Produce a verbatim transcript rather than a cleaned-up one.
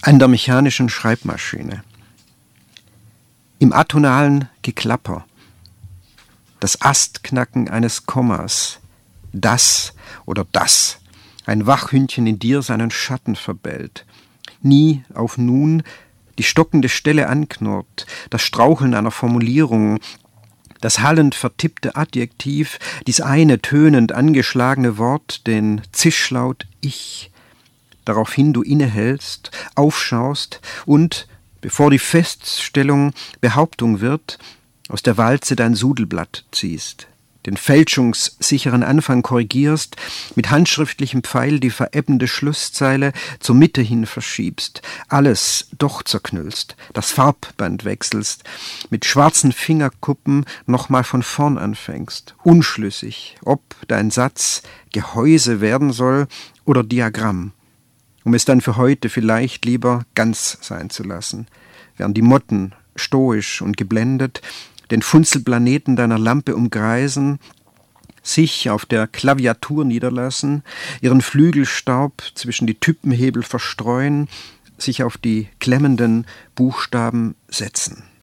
an der mechanischen Schreibmaschine. Im atonalen Geklapper, das Astknacken eines Kommas, das oder das, ein Wachhündchen in dir seinen Schatten verbellt, nie auf nun die stockende Stelle anknurrt, das Straucheln einer Formulierung, das hallend vertippte Adjektiv, dies eine tönend angeschlagene Wort, den Zischlaut Ich, daraufhin du innehältst, aufschaust und, bevor die Feststellung Behauptung wird, aus der Walze dein Sudelblatt ziehst, den fälschungssicheren Anfang korrigierst, mit handschriftlichem Pfeil die verebbende Schlusszeile zur Mitte hin verschiebst, alles doch zerknüllst, das Farbband wechselst, mit schwarzen Fingerkuppen nochmal von vorn anfängst, unschlüssig, ob dein Satz Gehäuse werden soll oder Diagramm, um es dann für heute vielleicht lieber ganz sein zu lassen, während die Motten, stoisch und geblendet, den Funzelplaneten deiner Lampe umkreisen, sich auf der Klaviatur niederlassen, ihren Flügelstaub zwischen die Typenhebel verstreuen, sich auf die klemmenden Buchstaben setzen.